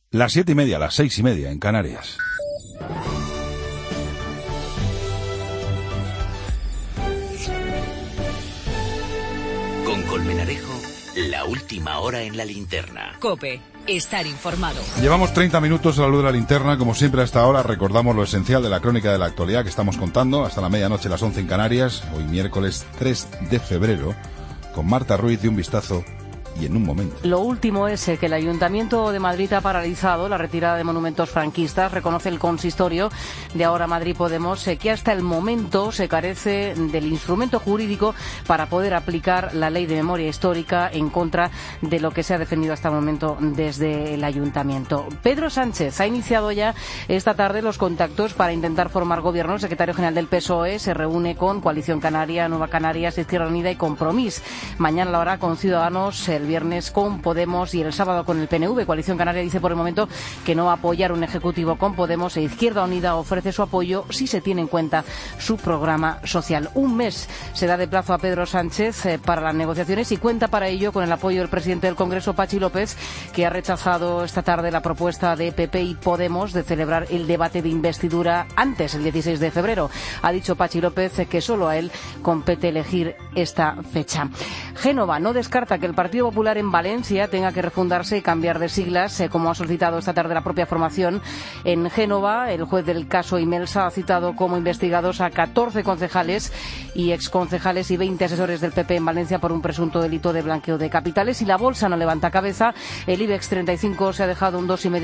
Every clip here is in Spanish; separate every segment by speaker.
Speaker 1: Las 7:30, las 6:30 en Canarias.
Speaker 2: Con Colmenarejo, la última hora en la linterna.
Speaker 3: COPE, estar informado.
Speaker 1: Llevamos 30 minutos a la luz de la linterna. Como siempre, hasta ahora recordamos lo esencial de la crónica de la actualidad que estamos contando hasta la medianoche, las 11 en Canarias. Hoy miércoles 3 de febrero, con Marta Ruiz de Un Vistazo. Y en un momento.
Speaker 4: Lo último es que el Ayuntamiento de Madrid ha paralizado la retirada de monumentos franquistas. Reconoce el consistorio de Ahora Madrid Podemos que hasta el momento se carece del instrumento jurídico para poder aplicar la ley de memoria histórica en contra de lo que se ha defendido hasta el momento desde el Ayuntamiento. Pedro Sánchez ha iniciado ya esta tarde los contactos para intentar formar gobierno. El secretario general del PSOE se reúne con Coalición Canaria, Nueva Canarias, Izquierda Unida y Compromís. Mañana lo hará con Ciudadanos, el viernes con Podemos y el sábado con el PNV. Coalición Canaria dice por el momento que no va a apoyar un ejecutivo con Podemos, e Izquierda Unida ofrece su apoyo si se tiene en cuenta su programa social. Un mes se da de plazo a Pedro Sánchez para las negociaciones y cuenta para ello con el apoyo del presidente del Congreso, Pachi López, que ha rechazado esta tarde la propuesta de PP y Podemos de celebrar el debate de investidura antes, el 16 de febrero. Ha dicho Pachi López que solo a él compete elegir esta fecha. Génova no descarta que el Partido Popular en Valencia tenga que refundarse y cambiar de siglas, como ha solicitado esta tarde la propia formación. En Génova, el juez del caso Imelsa ha citado como investigados a 14 concejales y exconcejales y 20 asesores del PP en Valencia por un presunto delito de blanqueo de capitales. Y la bolsa no levanta cabeza. El IBEX 35 se ha dejado un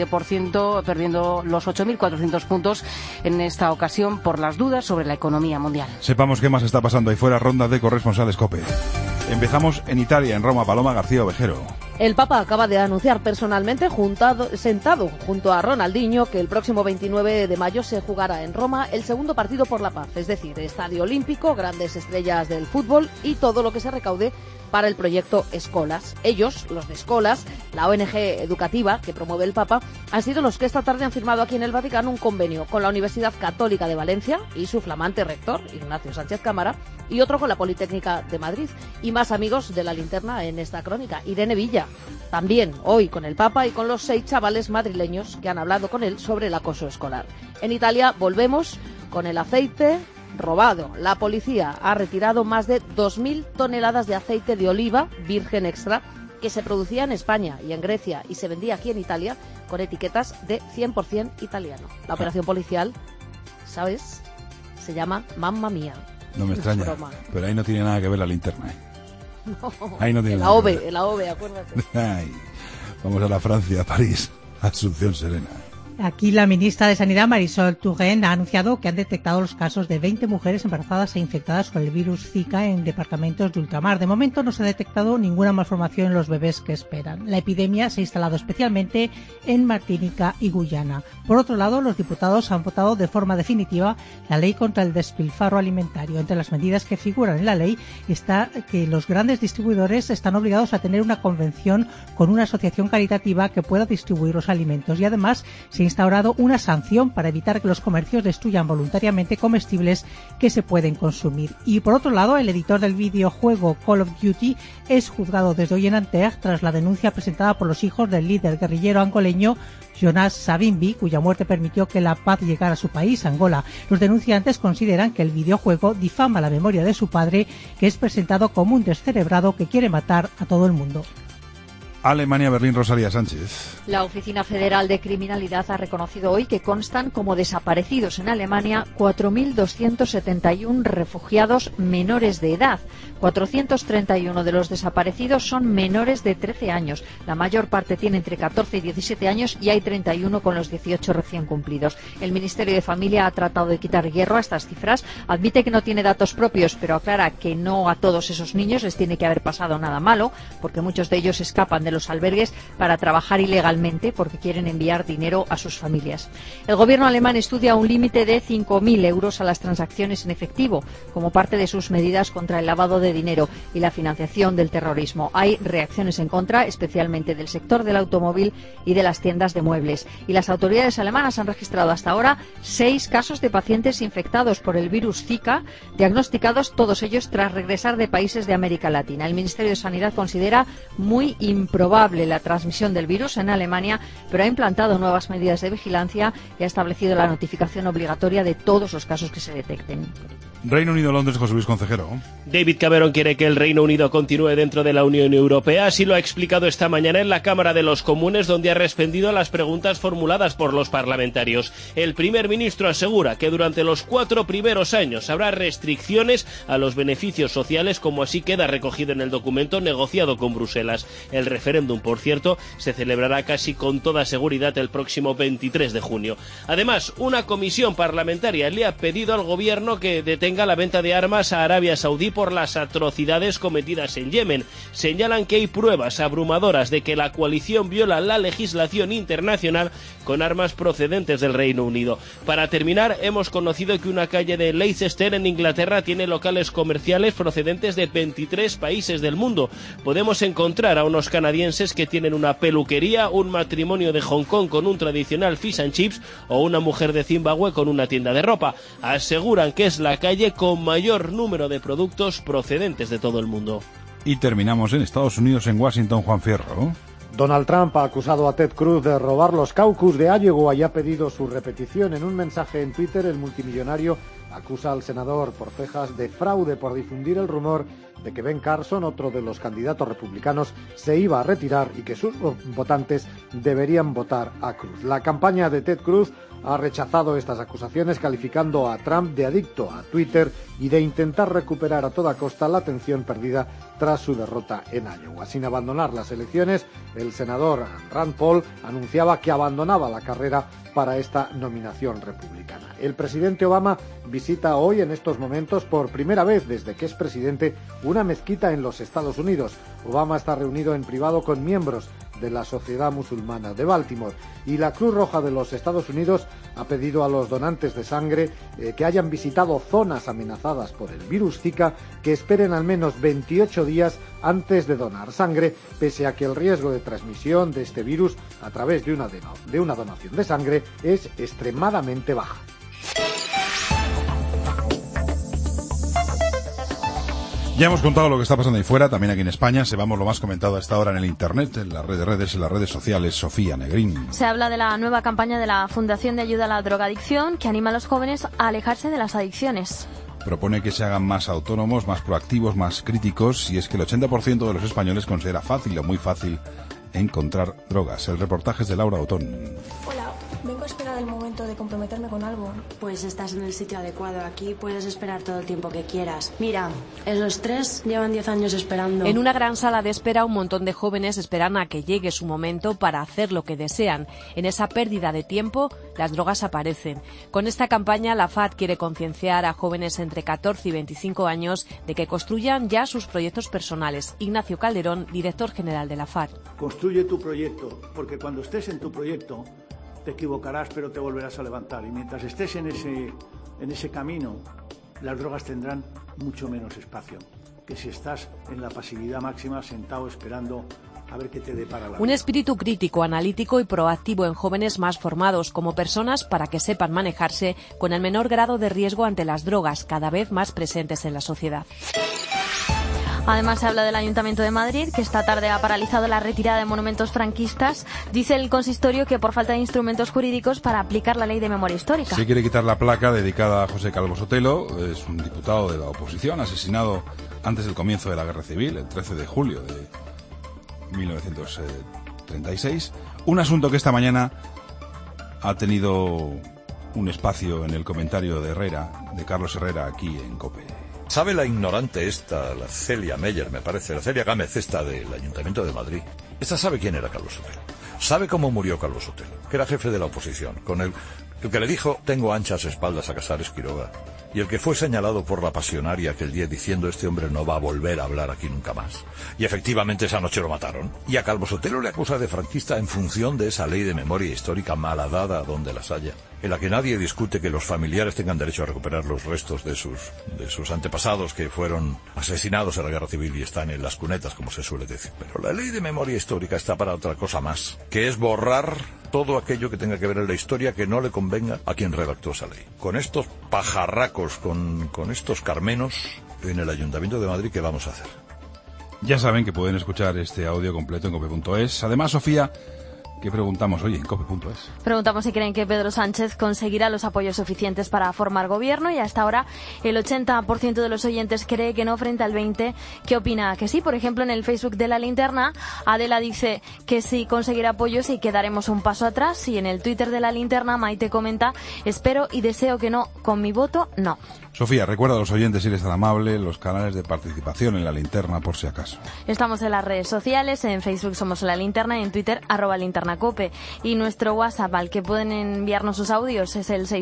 Speaker 4: 2,5%, perdiendo los 8.400 puntos en esta ocasión por las dudas sobre la economía mundial.
Speaker 1: Sepamos qué más está pasando ahí fuera. Ronda de corresponsales COPE. Empezamos en Italia, en Roma. Paloma García Ovejero.
Speaker 5: El Papa acaba de anunciar personalmente, sentado junto a Ronaldinho, que el próximo 29 de mayo se jugará en Roma el segundo partido por la paz, es decir, estadio olímpico, grandes estrellas del fútbol y todo lo que se recaude para el proyecto Escolas. Ellos, los de Escolas, la ONG educativa que promueve el Papa, han sido los que esta tarde han firmado aquí en el Vaticano un convenio con la Universidad Católica de Valencia y su flamante rector, Ignacio Sánchez Cámara, y otro con la Politécnica de Madrid. Y más amigos de la linterna en esta crónica. Irene Villa, también hoy con el Papa y con los 6 chavales madrileños que han hablado con él sobre el acoso escolar. En Italia volvemos con el aceite robado. La policía ha retirado más de 2.000 toneladas de aceite de oliva virgen extra que se producía en España y en Grecia y se vendía aquí en Italia con etiquetas de 100% italiano. La operación policial, ¿sabes? Se llama Mamma Mía.
Speaker 1: No me extraña, pero ahí no tiene nada que ver la linterna.
Speaker 5: No,
Speaker 1: ahí no tiene
Speaker 5: el
Speaker 1: nada
Speaker 5: AOVE,
Speaker 1: que ver.
Speaker 5: el AOVE, acuérdate.
Speaker 1: Ay, vamos a la Francia, a París, Asunción Serena.
Speaker 6: Aquí la ministra de Sanidad, Marisol Touraine, ha anunciado que han detectado los casos de 20 mujeres embarazadas e infectadas con el virus Zika en departamentos de ultramar. De momento no se ha detectado ninguna malformación en los bebés que esperan. La epidemia se ha instalado especialmente en Martinica y Guyana. Por otro lado, los diputados han votado de forma definitiva la ley contra el despilfarro alimentario. Entre las medidas que figuran en la ley está que los grandes distribuidores están obligados a tener una convención con una asociación caritativa que pueda distribuir los alimentos y además se ha instaurado una sanción para evitar que los comercios destruyan voluntariamente comestibles que se pueden consumir. Y por otro lado, el editor del videojuego Call of Duty es juzgado desde hoy en Nanterre tras la denuncia presentada por los hijos del líder guerrillero angoleño Jonas Savimbi, cuya muerte permitió que la paz llegara a su país, Angola. Los denunciantes consideran que el videojuego difama la memoria de su padre, que es presentado como un descerebrado que quiere matar a todo el mundo.
Speaker 1: Alemania, Berlín, Rosalía Sánchez.
Speaker 7: La Oficina Federal de Criminalidad ha reconocido hoy que constan como desaparecidos en Alemania 4.271 refugiados menores de edad. 431 de los desaparecidos son menores de 13 años. La mayor parte tiene entre 14 y 17 años y hay 31 con los 18 recién cumplidos. El Ministerio de Familia ha tratado de quitar hierro a estas cifras. Admite que no tiene datos propios, pero aclara que no a todos esos niños les tiene que haber pasado nada malo, porque muchos de ellos escapan de los albergues para trabajar ilegalmente porque quieren enviar dinero a sus familias. El gobierno alemán estudia un límite de 5.000 euros a las transacciones en efectivo como parte de sus medidas contra el lavado de dinero y la financiación del terrorismo. Hay reacciones en contra, especialmente del sector del automóvil y de las tiendas de muebles. Y las autoridades alemanas han registrado hasta ahora 6 casos de pacientes infectados por el virus Zika, diagnosticados todos ellos tras regresar de países de América Latina. El Ministerio de Sanidad considera muy improbable probable la transmisión del virus en Alemania, pero ha implantado nuevas medidas de vigilancia y ha establecido la notificación obligatoria de todos los casos que se detecten.
Speaker 1: Reino Unido, Londres, José Luis Concejero.
Speaker 8: David Cameron quiere que el Reino Unido continúe dentro de la Unión Europea. Así lo ha explicado esta mañana en la Cámara de los Comunes, donde ha respondido a las preguntas formuladas por los parlamentarios. El primer ministro asegura que durante los 4 primeros años habrá restricciones a los beneficios sociales, como así queda recogido en el documento negociado con Bruselas. El referéndum, por cierto, se celebrará casi con toda seguridad el próximo 23 de junio. Además, una comisión parlamentaria le ha pedido al gobierno que detenga la venta de armas a Arabia Saudí por las atrocidades cometidas en Yemen. Señalan que hay pruebas abrumadoras de que la coalición viola la legislación internacional con armas procedentes del Reino Unido. Para terminar, hemos conocido que una calle de Leicester en Inglaterra tiene locales comerciales procedentes de 23 países del mundo. Podemos encontrar a unos canadienses que tienen una peluquería, un matrimonio de Hong Kong con un tradicional fish and chips o una mujer de Zimbabue con una tienda de ropa. Aseguran que es la calle con mayor número de productos procedentes de todo el mundo.
Speaker 1: Y terminamos en Estados Unidos, en Washington, Juan Fierro.
Speaker 9: Donald Trump ha acusado a Ted Cruz de robar los caucus de Iowa y ha pedido su repetición. En un mensaje en Twitter, el multimillonario acusa al senador por Texas de fraude por difundir el rumor de que Ben Carson, otro de los candidatos republicanos, se iba a retirar y que sus votantes deberían votar a Cruz. La campaña de Ted Cruz ha rechazado estas acusaciones, calificando a Trump de adicto a Twitter y de intentar recuperar a toda costa la atención perdida tras su derrota en Iowa. Sin abandonar las elecciones, el senador Rand Paul anunciaba que abandonaba la carrera para esta nominación republicana. El presidente Obama visita hoy, en estos momentos, por primera vez desde que es presidente, una mezquita en los Estados Unidos. Obama está reunido en privado con miembros de la Sociedad Musulmana de Baltimore, y la Cruz Roja de los Estados Unidos ha pedido a los donantes de sangre que hayan visitado zonas amenazadas por el virus Zika que esperen al menos 28 días antes de donar sangre, pese a que el riesgo de transmisión de este virus a través de una donación de sangre es extremadamente baja.
Speaker 1: Ya hemos contado lo que está pasando ahí fuera, también aquí en España. Sepamos lo más comentado a esta hora en el Internet, en las redes, en las redes sociales. Sofía Negrín.
Speaker 10: Se habla de la nueva campaña de la Fundación de Ayuda a la Drogadicción, que anima a los jóvenes a alejarse de las adicciones.
Speaker 1: Propone que se hagan más autónomos, más proactivos, más críticos, y es que el 80% de los españoles considera fácil o muy fácil encontrar drogas. El reportaje es de Laura Otón.
Speaker 11: Hola, vengo a esperar el momento de comprometerme con algo.
Speaker 12: Pues estás en el sitio adecuado. Aquí puedes esperar todo el tiempo que quieras. Mira, esos 3 llevan 10 años esperando.
Speaker 4: En una gran sala de espera, un montón de jóvenes esperan a que llegue su momento para hacer lo que desean. En esa pérdida de tiempo, las drogas aparecen. Con esta campaña, la FAD quiere concienciar a jóvenes entre 14 y 25 años de que construyan ya sus proyectos personales. Ignacio Calderón, director general de la FAD.
Speaker 13: Construye tu proyecto, porque cuando estés en tu proyecto te equivocarás, pero te volverás a levantar. Y mientras estés en ese camino, las drogas tendrán mucho menos espacio que si estás en la pasividad máxima, sentado esperando a ver qué te depara la vida.
Speaker 4: Un espíritu crítico, analítico y proactivo en jóvenes más formados como personas para que sepan manejarse con el menor grado de riesgo ante las drogas, cada vez más presentes en la sociedad.
Speaker 10: Además, se habla del Ayuntamiento de Madrid, que esta tarde ha paralizado la retirada de monumentos franquistas. Dice el consistorio que por falta de instrumentos jurídicos para aplicar la ley de memoria histórica.
Speaker 1: Se quiere quitar la placa dedicada a José Calvo Sotelo. Es un diputado de la oposición, asesinado antes del comienzo de la Guerra Civil, el 13 de julio de 1936. Un asunto que esta mañana ha tenido un espacio en el comentario de Carlos Herrera, aquí en COPE.
Speaker 14: ¿Sabe la ignorante esta, la Celia Meyer, me parece, la Celia Gámez esta del Ayuntamiento de Madrid? Esta sabe quién era Calvo Sotelo. Sabe cómo murió Calvo Sotelo, que era jefe de la oposición, con el que le dijo, tengo anchas espaldas a Casares Quiroga, y el que fue señalado por la pasionaria aquel día diciendo, este hombre no va a volver a hablar aquí nunca más. Y efectivamente esa noche lo mataron. Y a Calvo Sotelo le acusa de franquista en función de esa ley de memoria histórica malhadada donde las haya, en la que nadie discute que los familiares tengan derecho a recuperar los restos de sus antepasados que fueron asesinados en la Guerra Civil y están en las cunetas, como se suele decir. Pero la ley de memoria histórica está para otra cosa más, que es borrar todo aquello que tenga que ver en la historia que no le convenga a quien redactó esa ley. Con estos pajarracos, con estos carmenos, en el Ayuntamiento de Madrid, ¿qué vamos a hacer?
Speaker 1: Ya saben que pueden escuchar este audio completo en cope.es. Además, Sofía, ¿qué preguntamos hoy en cope.es?
Speaker 10: Preguntamos si creen que Pedro Sánchez conseguirá los apoyos suficientes para formar gobierno, y hasta ahora el 80% de los oyentes cree que no, frente al 20% que opina que sí. Por ejemplo, en el Facebook de La Linterna, Adela dice que sí conseguirá apoyos y que daremos un paso atrás, y en el Twitter de La Linterna Maite comenta: espero y deseo que no, con mi voto no.
Speaker 1: Sofía, recuerda a los oyentes, si eres tan amable, los canales de participación en La Linterna, por si acaso.
Speaker 10: Estamos en las redes sociales, en Facebook somos La Linterna y en Twitter @linternacope. Y nuestro WhatsApp al que pueden enviarnos sus audios es el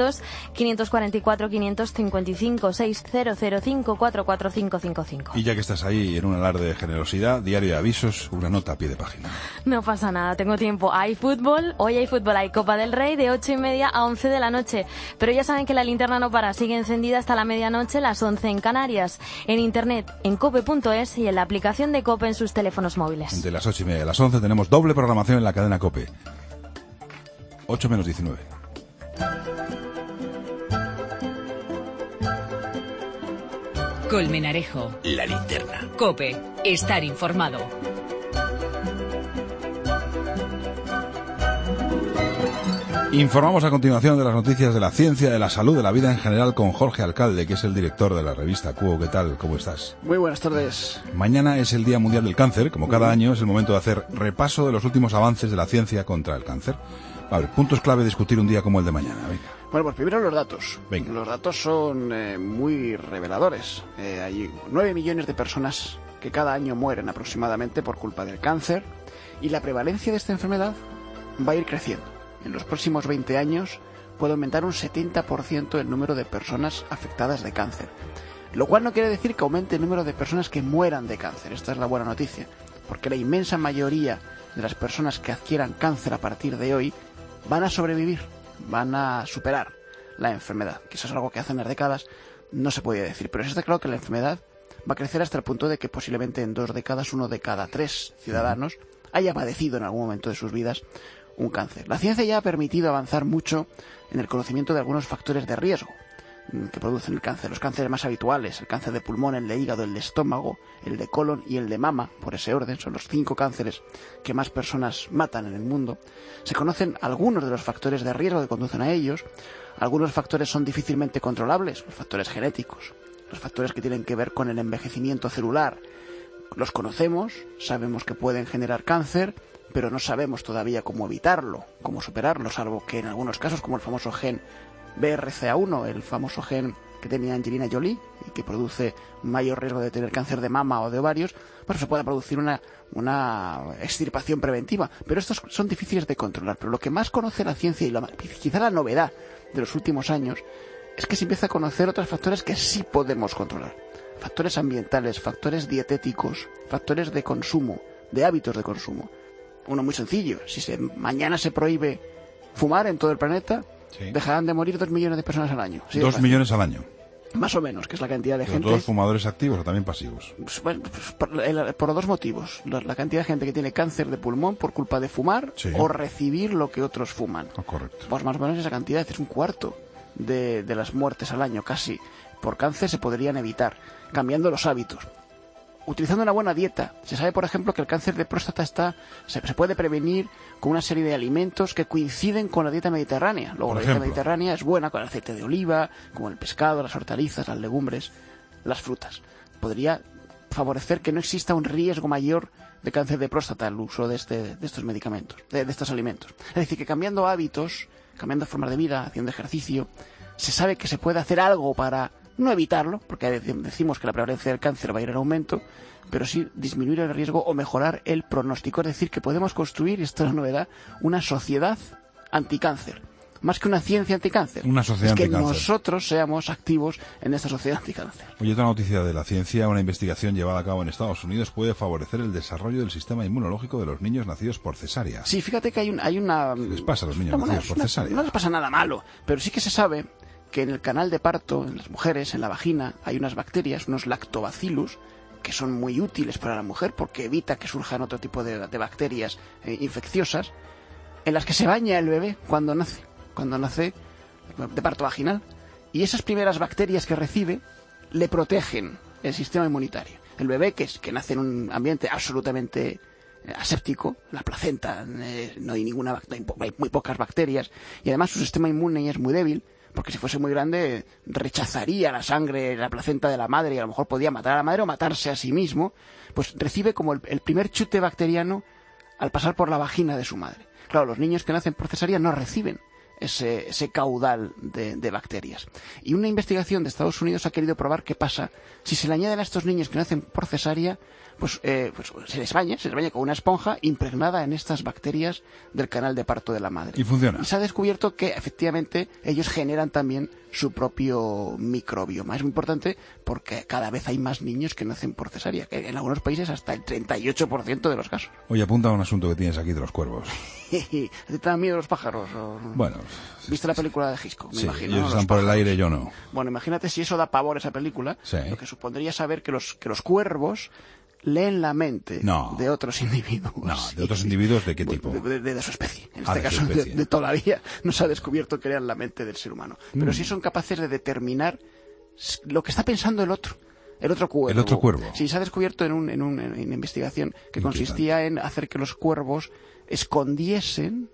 Speaker 10: 600-544-555, 600-544-555.
Speaker 1: Y ya que estás ahí en un alarde de generosidad, diario de avisos, una nota a pie de página.
Speaker 10: No pasa nada, tengo tiempo. Hay fútbol, hoy hay fútbol, hay Copa del Rey de 8:30 a 11 de la noche. Pero ya saben que La Linterna no para, sigue encendida hasta la medianoche, las 11 en Canarias. En internet, en cope.es y en la aplicación de Cope en sus teléfonos móviles.
Speaker 1: De las 8:30 a las 11 tenemos doble programación en la cadena Cope. 8 menos 19.
Speaker 3: Colmenarejo.
Speaker 2: La Linterna.
Speaker 3: Cope. Estar informado.
Speaker 1: Informamos a continuación de las noticias de la ciencia, de la salud, de la vida en general con Jorge Alcalde, que es el director de la revista Cuo. ¿Qué tal? ¿Cómo estás?
Speaker 15: Muy buenas tardes.
Speaker 1: Mañana es el Día Mundial del Cáncer. Como cada año es el momento de hacer repaso de los últimos avances de la ciencia contra el cáncer. A ver, puntos clave de discutir un día como el de mañana. Venga.
Speaker 15: Bueno, pues primero los datos.
Speaker 1: Venga.
Speaker 15: Los datos son muy reveladores. Hay 9 millones de personas que cada año mueren aproximadamente por culpa del cáncer, y la prevalencia de esta enfermedad va a ir creciendo. En los próximos 20 años puede aumentar un 70% el número de personas afectadas de cáncer. Lo cual no quiere decir que aumente el número de personas que mueran de cáncer. Esta es la buena noticia, porque la inmensa mayoría de las personas que adquieran cáncer a partir de hoy van a sobrevivir, van a superar la enfermedad, que eso es algo que hace unas décadas no se podía decir. Pero está claro que la enfermedad va a crecer hasta el punto de que posiblemente en 2 décadas 1 de cada 3 ciudadanos haya padecido en algún momento de sus vidas un cáncer. La ciencia ya ha permitido avanzar mucho en el conocimiento de algunos factores de riesgo que producen el cáncer. Los cánceres más habituales: el cáncer de pulmón, el de hígado, el de estómago, el de colon y el de mama, por ese orden, son los 5 cánceres que más personas matan en el mundo. Se conocen algunos de los factores de riesgo que conducen a ellos. Algunos factores son difícilmente controlables, los factores genéticos, los factores que tienen que ver con el envejecimiento celular. Los conocemos, sabemos que pueden generar cáncer, pero no sabemos todavía cómo evitarlo, cómo superarlo, salvo que en algunos casos, como el famoso gen BRCA1, el famoso gen que tenía Angelina Jolie y que produce mayor riesgo de tener cáncer de mama o de ovarios, pues se pueda producir una extirpación preventiva. Pero estos son difíciles de controlar. Pero lo que más conoce la ciencia, y quizá la novedad de los últimos años, es que se empieza a conocer otros factores que sí podemos controlar. Factores ambientales, factores dietéticos, factores de consumo, de hábitos de consumo. Uno muy sencillo: si mañana se prohíbe fumar en todo el planeta, dejarán de morir 2 millones de personas al año.
Speaker 1: 2 millones al año.
Speaker 15: Más o menos, que es la cantidad de gente.
Speaker 1: ¿Todos fumadores activos o también pasivos?
Speaker 15: Pues, bueno, por 2 motivos. La cantidad de gente que tiene cáncer de pulmón por culpa de fumar o recibir lo que otros fuman.
Speaker 1: Correcto.
Speaker 15: Pues más o menos esa cantidad, es un cuarto de las muertes al año, casi, por cáncer se podrían evitar, cambiando los hábitos. Utilizando una buena dieta. Se sabe, por ejemplo, que el cáncer de próstata se puede prevenir con una serie de alimentos que coinciden con la dieta mediterránea. Luego, la dieta mediterránea es buena con el aceite de oliva, como el pescado, las hortalizas, las legumbres, las frutas. Podría favorecer que no exista un riesgo mayor de cáncer de próstata el uso de estos medicamentos, de estos alimentos. Es decir, que cambiando hábitos, cambiando formas de vida, haciendo ejercicio, se sabe que se puede hacer algo para no evitarlo, porque decimos que la prevalencia del cáncer va a ir en aumento, pero sí disminuir el riesgo o mejorar el pronóstico. Es decir, que podemos construir, esto es la novedad, una sociedad anticáncer. Más que una ciencia anticáncer.
Speaker 1: Una sociedad
Speaker 15: anticáncer.
Speaker 1: Que
Speaker 15: nosotros seamos activos en esta sociedad anticáncer.
Speaker 1: Oye, otra noticia de la ciencia: una investigación llevada a cabo en Estados Unidos puede favorecer el desarrollo del sistema inmunológico de los niños nacidos por cesárea.
Speaker 15: Sí, fíjate que hay una...
Speaker 1: ¿Qué les pasa a los niños nacidos por cesárea?
Speaker 15: No les pasa nada malo, pero sí que se sabe que en el canal de parto, en las mujeres, en la vagina, hay unas bacterias, unos lactobacillus, que son muy útiles para la mujer porque evita que surjan otro tipo de bacterias infecciosas, en las que se baña el bebé cuando nace de parto vaginal, y esas primeras bacterias que recibe le protegen el sistema inmunitario. El bebé que nace en un ambiente absolutamente aséptico, la placenta, no hay hay muy pocas bacterias, y además su sistema inmune es muy débil, porque si fuese muy grande rechazaría la sangre, la placenta de la madre, y a lo mejor podía matar a la madre o matarse a sí mismo. Pues recibe como el primer chute bacteriano al pasar por la vagina de su madre. Claro, los niños que nacen por cesárea no reciben ese caudal de bacterias. Y una investigación de Estados Unidos ha querido probar qué pasa si se le añaden a estos niños que nacen por cesárea, pues se les baña con una esponja impregnada en estas bacterias del canal de parto de la madre.
Speaker 1: Y funciona.
Speaker 15: Y se ha descubierto que efectivamente ellos generan también su propio microbioma. Es muy importante porque cada vez hay más niños que nacen por cesárea, que en algunos países hasta el 38% de los casos.
Speaker 1: Oye, apunta a un asunto que tienes aquí de los cuervos.
Speaker 15: ¿Te dan miedo los pájaros?
Speaker 1: Bueno.
Speaker 15: ¿Viste la película de Hitchcock? Me imagino.
Speaker 1: Ellos están por el aire, yo no.
Speaker 15: Bueno, imagínate si eso da pavor esa película,
Speaker 1: sí.
Speaker 15: Lo que supondría saber que los cuervos leen la mente de otros individuos.
Speaker 1: No, ¿de otros individuos de qué tipo?
Speaker 15: De su especie. En este caso, de todavía no se ha descubierto que lean la mente del ser humano. Pero sí son capaces de determinar lo que está pensando el otro. El otro cuervo.
Speaker 1: El otro cuervo.
Speaker 15: Sí, se ha descubierto en una investigación que consistía en hacer que los cuervos escondiesen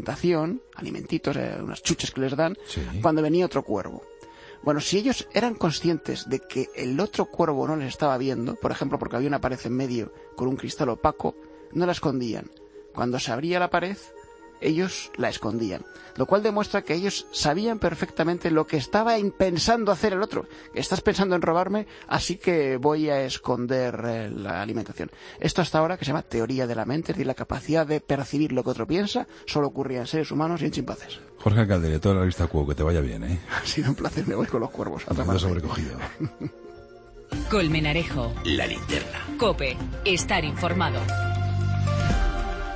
Speaker 15: alimentitos, unas chuches que les dan, cuando venía otro cuervo. Bueno, si ellos eran conscientes de que el otro cuervo no les estaba viendo, por ejemplo, porque había una pared en medio con un cristal opaco, no la escondían. Cuando se abría la pared, ellos la escondían. Lo cual demuestra que ellos sabían perfectamente lo que estaba pensando hacer el otro. Estás pensando en robarme, así que voy a esconder la alimentación. Esto hasta ahora, que se llama teoría de la mente, es decir, la capacidad de percibir lo que otro piensa, solo ocurría en seres humanos y en chimpancés.
Speaker 1: Jorge Alcalde, de toda la revista Cuo, que te vaya bien, ¿eh?
Speaker 15: Ha sido un placer, me voy con los cuervos.
Speaker 1: Me sobrecogido.
Speaker 3: Colmenarejo.
Speaker 2: La linterna.
Speaker 3: COPE. Estar informado.